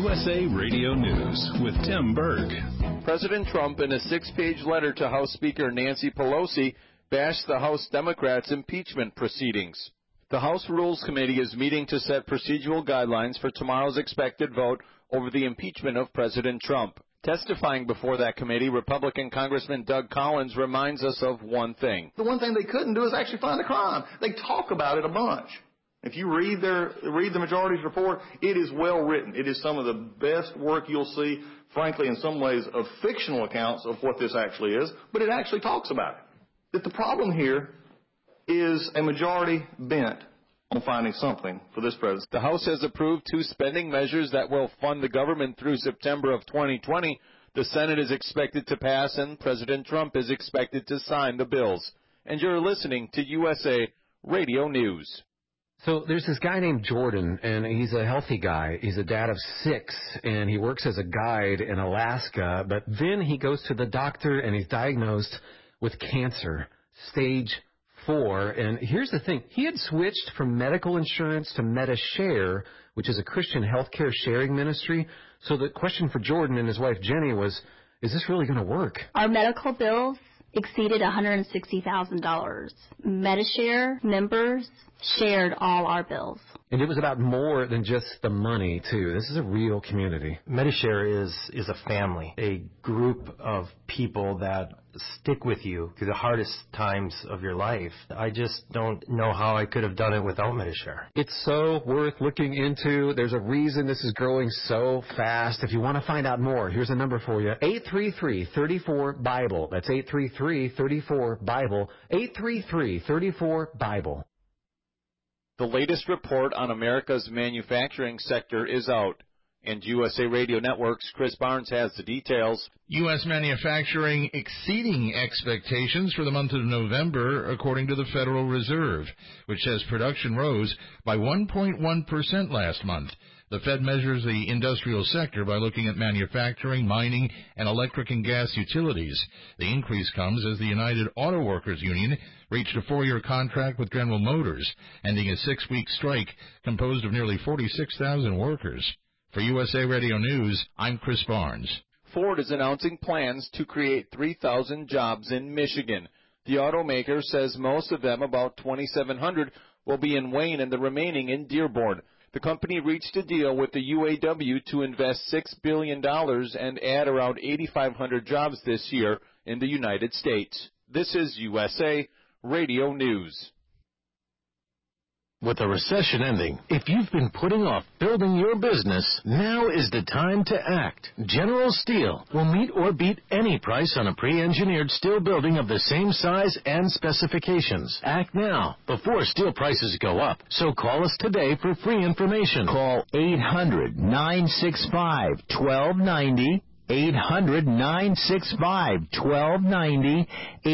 USA Radio News with Tim Berg. President Trump, in a 6-page letter to House Speaker Nancy Pelosi, bashed the House Democrats' impeachment proceedings. The House Rules Committee is meeting to set procedural guidelines for tomorrow's expected vote over the impeachment of President Trump. Testifying before that committee, Republican Congressman Doug Collins reminds us of one thing. The one thing they couldn't do is actually find a crime. They talk about it a bunch. If you read the majority's report, it is well written. It is some of the best work you'll see, frankly, in some ways, of fictional accounts of what this actually is, but it actually talks about it. That the problem here is a majority bent on finding something for this president. The House has approved 2 spending measures that will fund the government through September of 2020. The Senate is expected to pass, and President Trump is expected to sign the bills. And you're listening to USA Radio News. So there's this guy named Jordan, and he's a healthy guy. He's a dad of 6, and he works as a guide in Alaska. But then he goes to the doctor, and he's diagnosed with cancer, stage 4. And here's the thing. He had switched from medical insurance to MediShare, which is a Christian healthcare sharing ministry. So the question for Jordan and his wife Jenny was, is this really going to work? Our medical bills exceeded $160,000. MediShare members shared all our bills. And it was about more than just the money, too. This is a real community. MediShare is a family, a group of people that stick with you through the hardest times of your life. I just don't know how I could have done it without MediShare. It's so worth looking into. There's a reason this is growing so fast. If you want to find out more, here's a number for you. 833-34-BIBLE. That's 833-34-BIBLE. 833-34-BIBLE. The latest report on America's manufacturing sector is out, and USA Radio Network's Chris Barnes has the details. U.S. manufacturing exceeding expectations for the month of November, according to the Federal Reserve, which says production rose by 1.1% last month. The Fed measures the industrial sector by looking at manufacturing, mining, and electric and gas utilities. The increase comes as the United Auto Workers Union reached a 4-year contract with General Motors, ending a 6-week strike composed of nearly 46,000 workers. For USA Radio News, I'm Chris Barnes. Ford is announcing plans to create 3,000 jobs in Michigan. The automaker says most of them, about 2,700, will be in Wayne and the remaining in Dearborn. The company reached a deal with the UAW to invest $6 billion and add around 8,500 jobs this year in the United States. This is USA Radio News. With a recession ending, if you've been putting off building your business, now is the time to act. General Steel will meet or beat any price on a pre-engineered steel building of the same size and specifications. Act now before steel prices go up. So call us today for free information. Call 800-965-1290. 800-965-1290,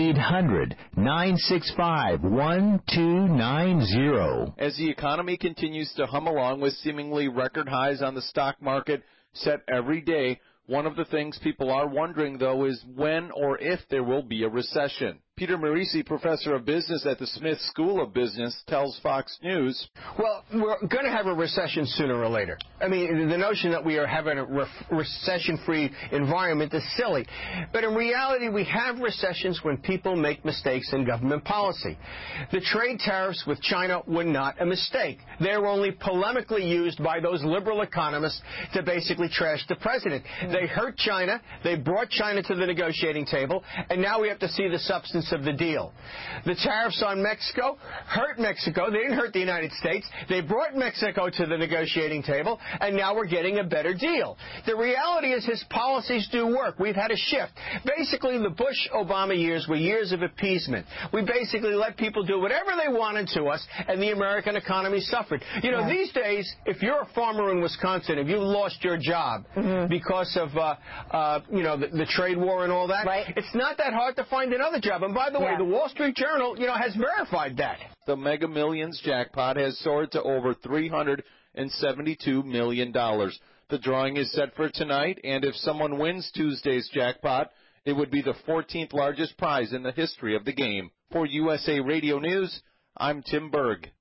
800-965-1290. As the economy continues to hum along with seemingly record highs on the stock market set every day, one of the things people are wondering, though, is when or if there will be a recession. Peter Marisi, professor of business at the Smith School of Business, tells Fox News. Well, we're going to have a recession sooner or later. I mean, the notion that we are having a recession-free environment is silly. But in reality, we have recessions when people make mistakes in government policy. The trade tariffs with China were not a mistake. They were only polemically used by those liberal economists to basically trash the president. They hurt China. They brought China to the negotiating table. And now we have to see the substance of the deal. The tariffs on Mexico hurt Mexico. They didn't hurt the United States. They brought Mexico to the negotiating table, and now we're getting a better deal. The reality is his policies do work. We've had a shift. Basically, the Bush-Obama years were years of appeasement. We basically let people do whatever they wanted to us, and the American economy suffered. You know, these days, if you're a farmer in Wisconsin, if you lost your job because of, the trade war and all that, it's not that hard to find another job. And by the way, the Wall Street Journal, has verified that. The Mega Millions jackpot has soared to over $372 million. The drawing is set for tonight, and if someone wins Tuesday's jackpot, it would be the 14th largest prize in the history of the game. For USA Radio News, I'm Tim Berg.